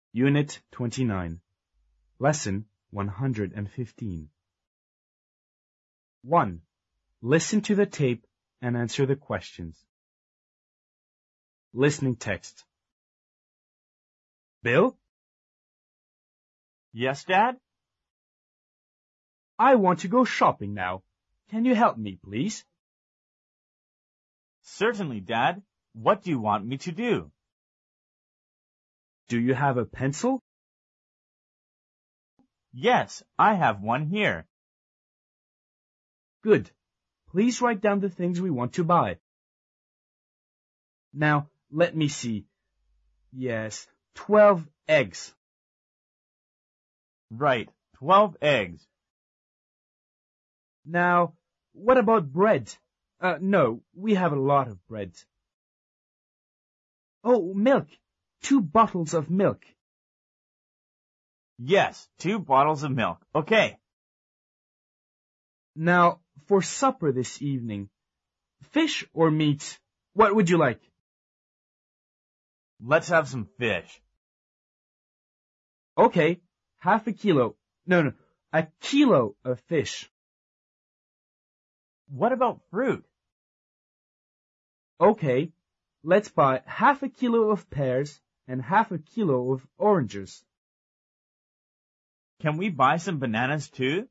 Unit 29, Lesson 115. 1. Listen to the tape and answer the questions. Listening text. Bill, Yes, Dad? I want to go shopping now. Can you help me, please? Certainly, Dad. What do you want me to do? Do you have a pencil? Yes, I have one here. Good. Please write down the things we want to buy. Now, let me see. Yes, 12 eggs. Right, 12 eggs. Now, what about bread? No, we have a lot of bread. Oh, milk. 2 bottles of milk. Yes, 2 bottles of milk. Okay. Now, for supper this evening, fish or meat? What would you like? Let's have some fish. Okay, half a kilo. No, a kilo of fish. What about fruit? Okay, let's buy half a kilo of pears and half a kilo of oranges. Can we buy some bananas too?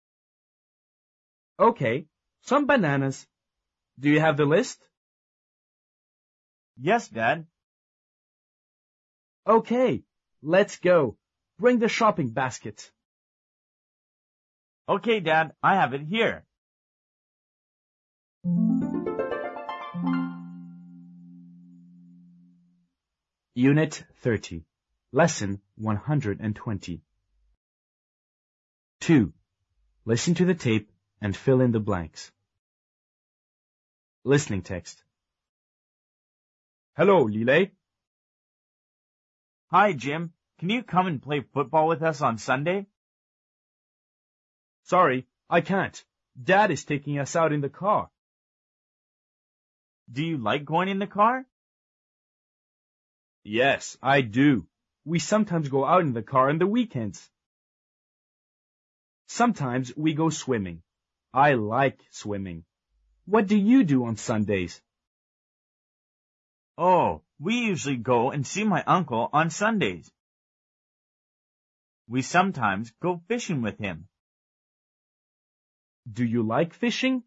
Okay, some bananas. Do you have the list? Yes, Dad. Okay, let's go. Bring the shopping basket. Okay, Dad, I have it here. Unit 30, Lesson 120. 2. Listen to the tape and fill in the blanks. Listening text. Hello, Lile. Hi, Jim. Can you come and play football with us on Sunday? Sorry, I can't. Dad is taking us out in the car. Do you like going in the car? Yes, I do. We sometimes go out in the car on the weekends. Sometimes we go swimming. I like swimming. What do you do on Sundays? Oh, we usually go and see my uncle on Sundays. We sometimes go fishing with him. Do you like fishing?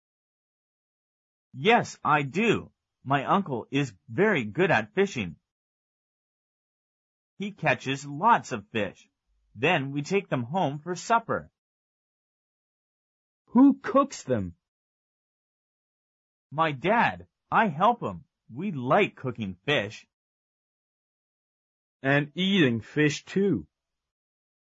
Yes, I do. My uncle is very good at fishing. He catches lots of fish. Then we take them home for supper. Who cooks them? My dad. I help him. We like cooking fish. And eating fish too.